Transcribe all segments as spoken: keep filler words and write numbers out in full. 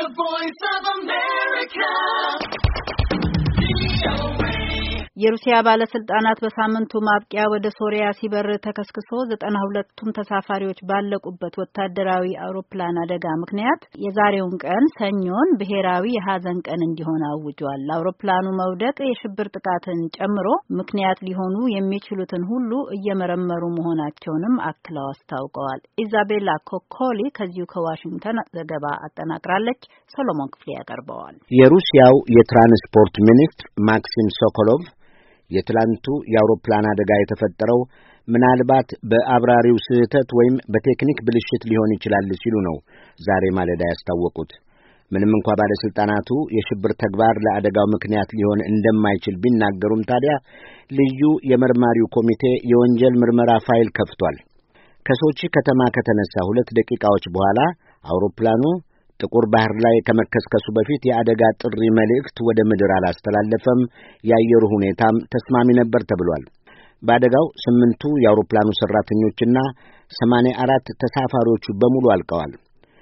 voice of America. የሩሲያ ባለስልጣናት በሳምንቱ ማብቂያ ወደ ሶሪያ ሲበር ተከስክሶ ዘጠና ሁለቱም ተሳፋሪዎች ባለቁበት ወታደራዊ አውሮፕላን አደጋ ምክንያት የዛሬውን ቀን ሰኞን ብሔራዊ የሐዘን ቀን እንዲሆን አውጇል። አውሮፕላኑ መውደቅ የሽብር ጥቃትን ጨምሮ ምክንያት ሊሆኑ የሚችሉትን ሁሉ እየመረመሩ መሆናቸውንም አክለው አስታውቀዋል። ኢዛቤላ ኮኮሊ ከዚሁ ከዋሽንግተን ዘገባ አጠናቅራለች። ሰሎሞን ክፍሌ ያቀርበዋል። የሩሲያው የትራንስፖርት ሚኒስትር ማክሲም ሶኮሎቭ የትላንቱ የአውሮፕላን አደጋ የተፈጠረው ምናልባት በአብራሪው ስህተት ወይም በቴክኒክ ብልሽት ሊሆን ይችላል ሲሉ ነው ዛሬ ማለዳ ያስታወቁት። ምንም እንኳ ባለስልጣናቱ የሽብር ተግባር ለአደጋው ምክንያት ሊሆን እንደማይችል ቢናገሩም ታዲያ ልዩ የመርማሪው ኮሚቴ የወንጀል ምርመራ ፋይል ከፍቷል። ከሶቺ ከተማ ከተነሳ ሁለት ደቂቃዎች በኋላ አውሮፕላኑ ጥቁር ባህር ላይ ከመከስከሱ በፊት የአደጋ ጥሪ መልእክት ወደ ምድር አላስተላለፈም። የአየሩ ሁኔታም ተስማሚ ነበር ተብሏል። በአደጋው ስምንቱ የአውሮፕላኑ ሰራተኞችና ሰማንያ አራት ተሳፋሪዎቹ በሙሉ አልቀዋል።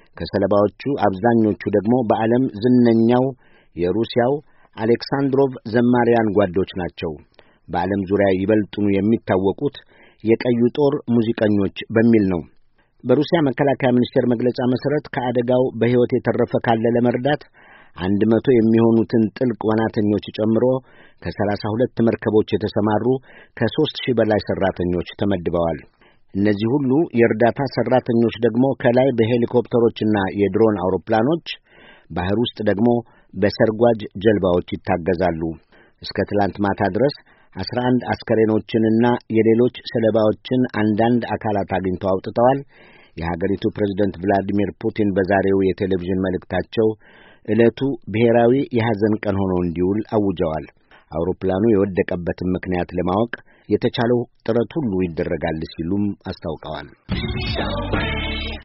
ከሰለባዎቹ አብዛኞቹ ደግሞ በዓለም ዝነኛው የሩሲያው አሌክሳንድሮቭ ዘማሪያን ጓዶች ናቸው። በዓለም ዙሪያ ይበልጡኑ የሚታወቁት የቀዩ ጦር ሙዚቀኞች በሚል ነው። በሩሲያ መከላከያ ሚኒስቴር መግለጫ መሰረት ከአደጋው በሕይወት የተረፈ ካለ ለመርዳት አንድ መቶ የሚሆኑትን ጥልቅ ዋናተኞች ጨምሮ ከሰላሳ ሁለት መርከቦች የተሰማሩ ከሦስት ሺህ በላይ ሠራተኞች ተመድበዋል። እነዚህ ሁሉ የእርዳታ ሠራተኞች ደግሞ ከላይ በሄሊኮፕተሮችና የድሮን አውሮፕላኖች፣ ባህር ውስጥ ደግሞ በሰርጓጅ ጀልባዎች ይታገዛሉ። እስከ ትላንት ማታ ድረስ አስራ አንድ አስከሬኖችንና የሌሎች ሰለባዎችን አንዳንድ አካላት አግኝተው አውጥተዋል። የሀገሪቱ ፕሬዝዳንት ቭላዲሚር ፑቲን በዛሬው የቴሌቪዥን መልእክታቸው ዕለቱ ብሔራዊ የሐዘን ቀን ሆኖ እንዲውል አውጀዋል። አውሮፕላኑ የወደቀበትን ምክንያት ለማወቅ የተቻለው ጥረት ሁሉ ይደረጋል ሲሉም አስታውቀዋል።